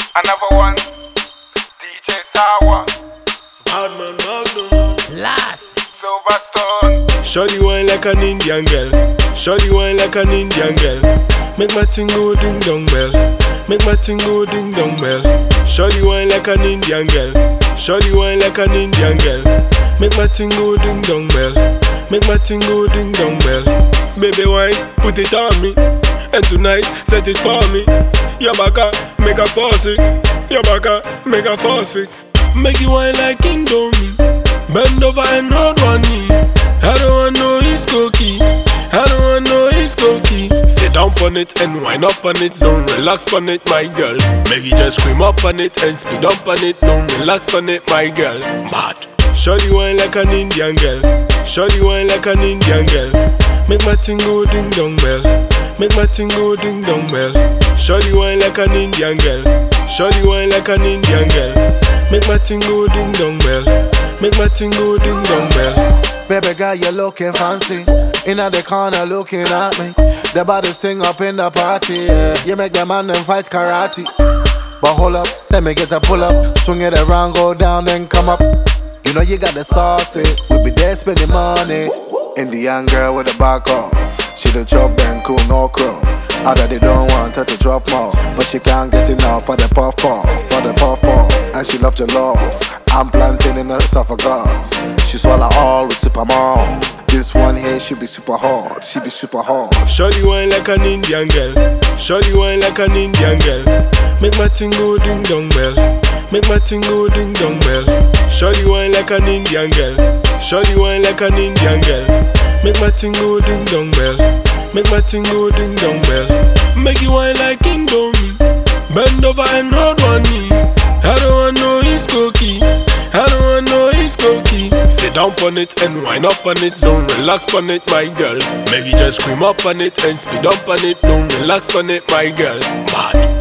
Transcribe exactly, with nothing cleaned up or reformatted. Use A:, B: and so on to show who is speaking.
A: Another one, D J Sawa,
B: Badman Magnum,
C: Last.
A: Silverstone.
B: Shawty wine like an Indian girl. Shawty wine like an Indian girl. Make my thing go ding dong bell. Make my thing go ding dong bell. Shawty wine like an Indian girl. Shawty wine like an Indian girl. Make my thing go ding dong bell. Make my thing go ding dong bell. Baby wine, put it on me. And tonight, set it for me. Your baka, make a force it. Your baka, make a force it. Make you wine like King Domi. Bend over and hold one knee. I don't want no East cookie. I don't want no East cookie. Sit down on it and wind up on it. Don't relax on it, my girl. Make you just scream up on it and speed up on it. Don't relax on it, my girl. Mad. Shawty wine like an Indian girl. Shawty wine like an Indian girl. Make my thing go ding dong bell. Make my thing go ding dong bell. Shawty wine like an Indian girl. Shawty wine like an Indian girl. Make my thing go ding dong bell. Make my thing go ding dong bell.
D: Baby girl, you looking fancy. Inna the corner looking at me. The baddest thing up in the party, yeah. You make the man them fight karate. But hold up, let me get a pull up. Swing it around, go down, then come up. You know you got the sauce, eh? We be there spending money. Indian girl with the back off. She the chop and cool, no crow. Other they don't want her to drop more, but she can't get enough for the puff puff, for the puff puff. And she love your love. I'm planting in her esophagus. She swallow all with super mom. This one here, she be super hot. She be super hot.
B: Shawty wine like an Indian girl. Shawty wine like an Indian girl. Make my thing go ding dong bell. Make my thing go ding dong bell. Shawty wine like an Indian girl. Shawty wine like an Indian girl. Make my thing go ding dong bell. Make my thing go ding dong bell. Make you wine like King Domi. Bend over and hold one knee. I don't want no East cookie. I don't want no East cookie. Sit down on it and wind up on it. Don't relax on it, my girl. Make you just scream up on it and speed up on it. Don't relax on it, my girl. Mad.